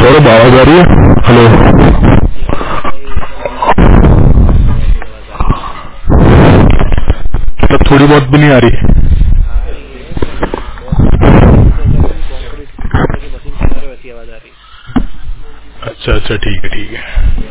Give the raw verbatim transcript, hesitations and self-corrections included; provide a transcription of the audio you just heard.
सौरभ आवाज आ रही है? हेलो। मतलब थोड़ी बहुत भी नहीं आ रही? आ रही है बहुत स्लो आ रही है, जैसे अगर तुम कंक्रीट की मशीन चला रहे हो वैसी आवाज आ रही है। अच्छा अच्छा ठीक है ठीक है।